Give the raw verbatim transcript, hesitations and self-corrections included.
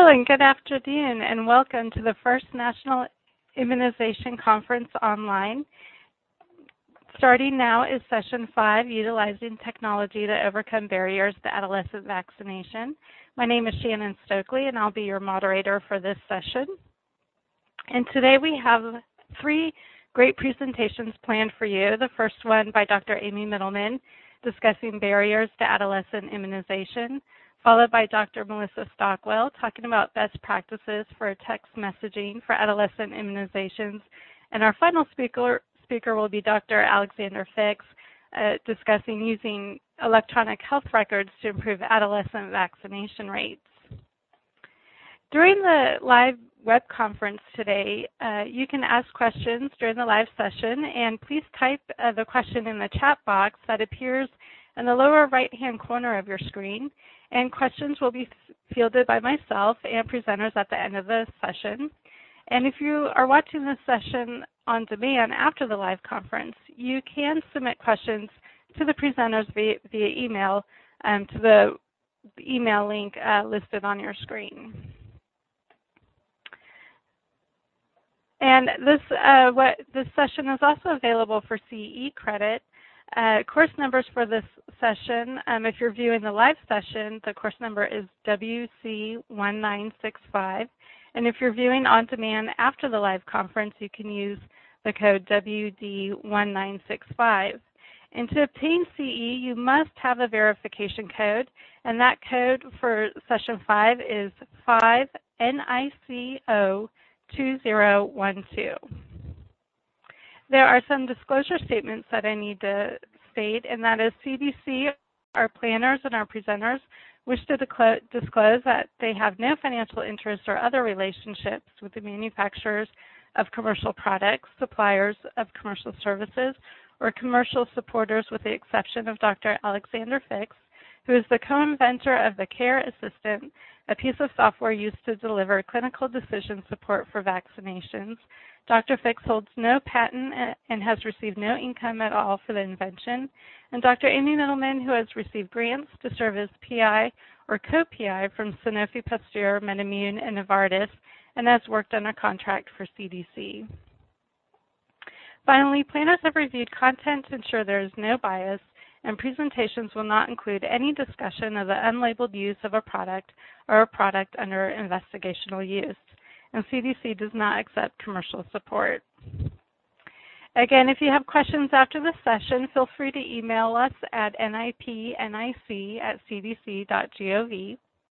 Hello and good afternoon, and welcome to the first National Immunization Conference online. Starting now is session five, Utilizing Technology to Overcome Barriers to Adolescent Vaccination. My name is Shannon Stokely, and I'll be your moderator for this session. And today we have three great presentations planned for you. The first one by Doctor Amy Middleman, discussing barriers to adolescent immunization, followed by Doctor Melissa Stockwell, talking about best practices for text messaging for adolescent immunizations. And our final speaker, speaker will be Doctor Alexander Fix, uh, discussing using electronic health records to improve adolescent vaccination rates. During the live web conference today, uh, you can ask questions during the live session, and please type uh, the question in the chat box that appears in the lower right-hand corner of your screen, and questions will be fielded by myself and presenters at the end of the session. And if you are watching this session on demand after the live conference, you can submit questions to the presenters via, via email um, to the email link uh, listed on your screen. And this, uh, what, this session is also available for C E credit. Uh, course numbers for this session, um, if you're viewing the live session, the course number is W C one nine six five. And if you're viewing on demand after the live conference, you can use the code W D one nine six five. And to obtain C E, you must have a verification code, and that code for session five is five N I C O two zero one two. There are some disclosure statements that I need to state, and that is C D C, our planners and our presenters wish to disclose that they have no financial interest or other relationships with the manufacturers of commercial products, suppliers of commercial services, or commercial supporters, with the exception of Doctor Alexander Fix, who is the co-inventor of the CARE Assistant, a piece of software used to deliver clinical decision support for vaccinations. Doctor Fix holds no patent and has received no income at all for the invention. And Doctor Amy Middleman, who has received grants to serve as P I or co-P I from Sanofi Pasteur, MedImmune, and Novartis, and has worked on a contract for C D C. Finally, planners have reviewed content to ensure there is no bias, and presentations will not include any discussion of the unlabeled use of a product or a product under investigational use. And C D C does not accept commercial support. Again, if you have questions after the session, feel free to email us at nipnic at c d c dot gov.